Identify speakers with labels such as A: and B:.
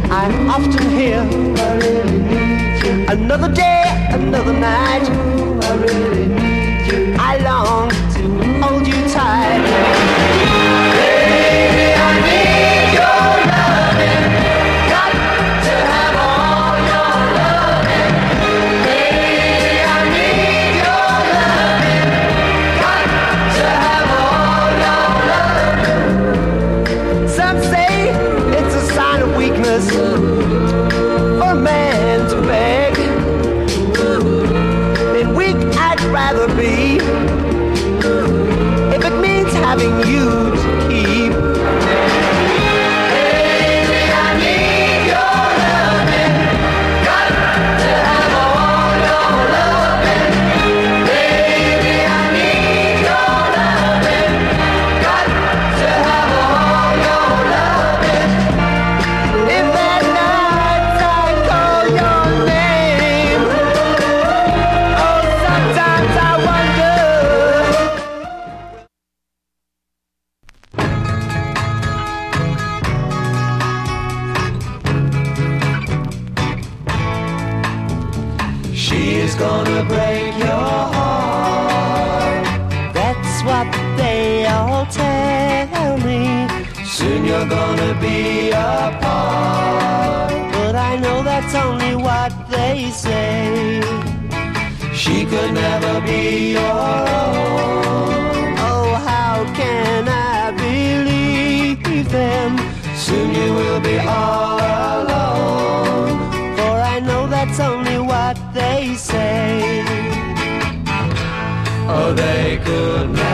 A: I'm often here. I really need you. Another day, another night. I really need you. I long to hold you tight. Baby, I need your loving. Got to have all your loving. Baby, I need your loving. Got to have all your loving. Some say it's a sign of weakness for a man to beg. Then weak I'd rather be if it means having you to keep. Baby, I need your loving. Got to have all your loving. Baby, I need your loving. Got to have all your loving. If at night I call your name, oh, sometimes I wonder. She's gonna break your heart. That's what they all tell me. Soon you're gonna be apart. But I know that's only what they say. She could never be your own. Oh, how can I believe them? Soon you will be all alone. For I know that's only what they say. Oh, they could never